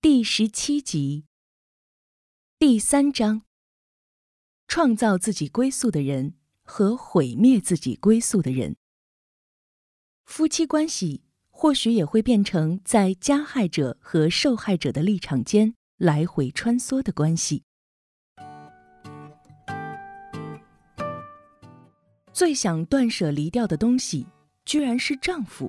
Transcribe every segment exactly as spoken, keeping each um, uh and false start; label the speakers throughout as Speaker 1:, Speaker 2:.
Speaker 1: 第十七集，第三章：创造自己归宿的人和毁灭自己归宿的人。夫妻关系或许也会变成在加害者和受害者的立场间来回穿梭的关系。最想断舍离掉的东西，居然是丈夫。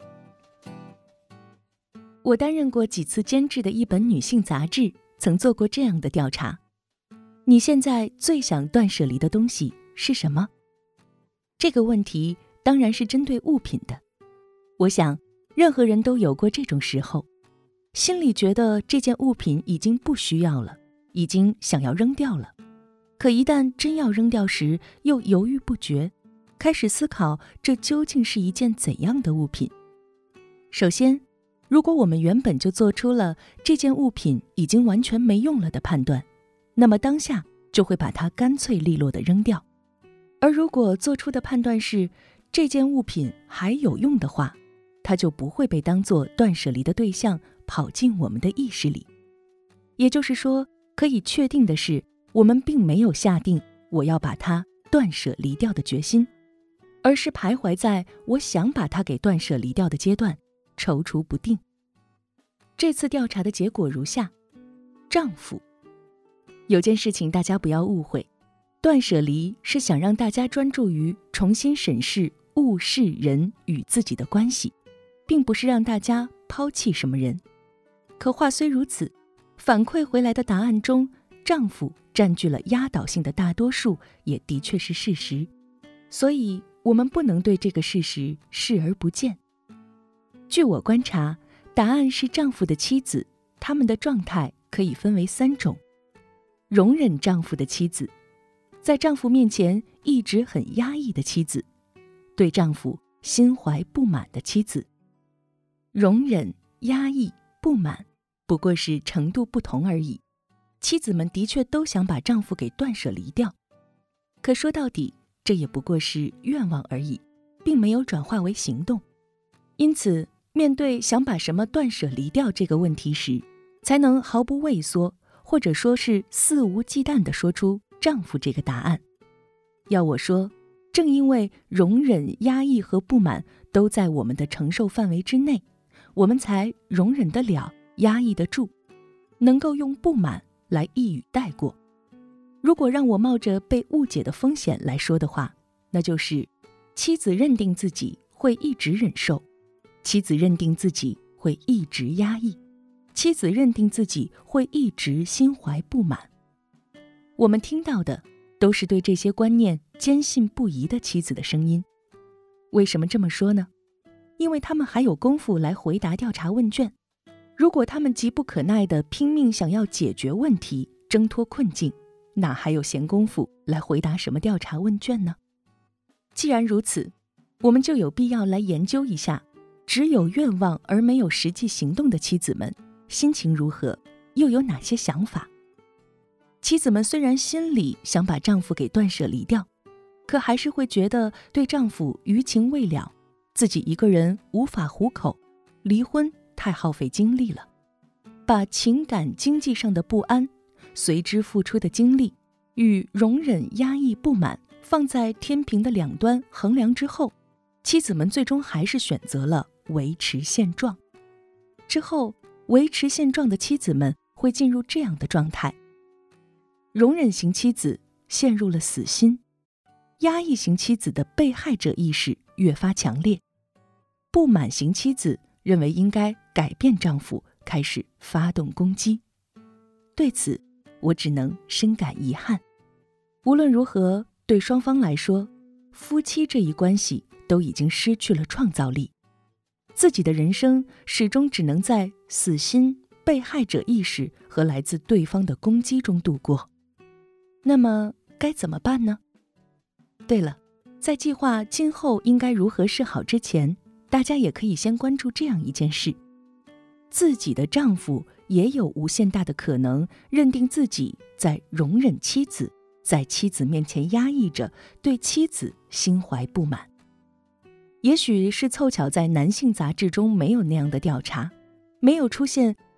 Speaker 1: 我担任过几次监制的一本女性杂志，曾做过这样的调查：你现在最想断舍离的东西是什么？这个问题当然是针对物品的。我想，任何人都有过这种时候，心里觉得这件物品已经不需要了，已经想要扔掉了。可一旦真要扔掉时，又犹豫不决，开始思考这究竟是一件怎样的物品。首先，如果我们原本就做出了这件物品已经完全没用了的判断，那么当下就会把它干脆利落地扔掉。而如果做出的判断是这件物品还有用的话，它就不会被当作断舍离的对象跑进我们的意识里。也就是说，可以确定的是，我们并没有下定我要把它断舍离掉的决心，而是徘徊在我想把它给断舍离掉的阶段，踌躇不定。这次调查的结果如下：丈夫。有件事情大家不要误会，断舍离是想让大家专注于重新审视物事人与自己的关系，并不是让大家抛弃什么人。可话虽如此，反馈回来的答案中，丈夫占据了压倒性的大多数，也的确是事实。所以我们不能对这个事实视而不见。据我观察，答案是丈夫的妻子，他们的状态可以分为三种：容忍丈夫的妻子，在丈夫面前一直很压抑的妻子，对丈夫心怀不满的妻子。容忍、压抑、不满，不过是程度不同而已。妻子们的确都想把丈夫给断舍离掉，可说到底，这也不过是愿望而已，并没有转化为行动。因此，面对想把什么断舍离掉这个问题时，才能毫不畏缩，或者说是肆无忌惮地说出丈夫这个答案。要我说，正因为容忍、压抑和不满都在我们的承受范围之内，我们才容忍得了，压抑得住，能够用不满来一语带过。如果让我冒着被误解的风险来说的话，那就是妻子认定自己会一直忍受，妻子认定自己会一直压抑，妻子认定自己会一直心怀不满。我们听到的都是对这些观念坚信不疑的妻子的声音。为什么这么说呢？因为他们还有功夫来回答调查问卷。如果他们急不可耐地拼命想要解决问题，挣脱困境，哪还有闲工夫来回答什么调查问卷呢？既然如此，我们就有必要来研究一下，只有愿望而没有实际行动的妻子们心情如何，又有哪些想法。妻子们虽然心里想把丈夫给断舍离掉，可还是会觉得对丈夫余情未了，自己一个人无法糊口，离婚太耗费精力了。把情感经济上的不安，随之付出的精力，与容忍、压抑、不满放在天平的两端衡量之后，妻子们最终还是选择了维持现状。之后，维持现状的妻子们会进入这样的状态：容忍型妻子陷入了死心，压抑型妻子的被害者意识越发强烈，不满型妻子认为应该改变丈夫，开始发动攻击。对此，我只能深感遗憾。无论如何，对双方来说，夫妻这一关系都已经失去了创造力，自己的人生始终只能在死心、被害者意识和来自对方的攻击中度过。那么该怎么办呢？对了，在计划今后应该如何是好之前，大家也可以先关注这样一件事：自己的丈夫也有无限大的可能认定自己在容忍妻子，在妻子面前压抑着，对妻子心怀不满。也许是凑巧在男性杂志中没有那样的调查，没有出现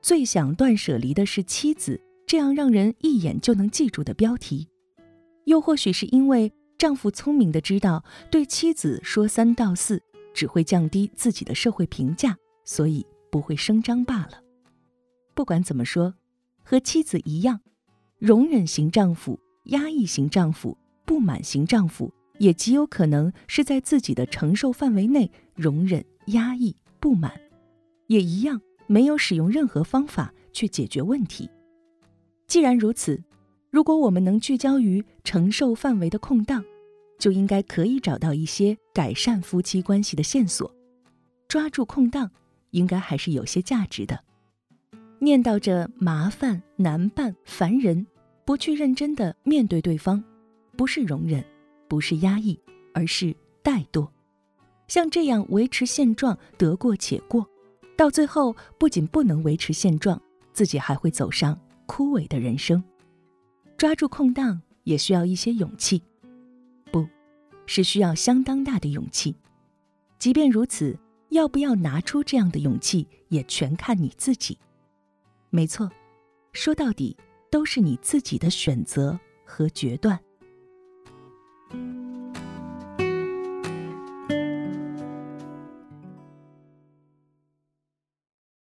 Speaker 1: 最想断舍离的是妻子，这样让人一眼就能记住的标题。又或许是因为丈夫聪明地知道对妻子说三道四只会降低自己的社会评价，所以不会声张罢了。不管怎么说，和妻子一样，容忍型丈夫、压抑型丈夫、不满型丈夫也极有可能是在自己的承受范围内容忍、压抑、不满，也一样没有使用任何方法去解决问题。既然如此，如果我们能聚焦于承受范围的空档，就应该可以找到一些改善夫妻关系的线索。抓住空档，应该还是有些价值的。念叨着麻烦、难办、烦人，不去认真的面对对方，不是容忍，不是压抑，而是怠惰。像这样维持现状，得过且过，到最后不仅不能维持现状，自己还会走上枯萎的人生。抓住空档也需要一些勇气，不，是需要相当大的勇气。即便如此，要不要拿出这样的勇气，也全看你自己。没错，说到底，都是你自己的选择和决断。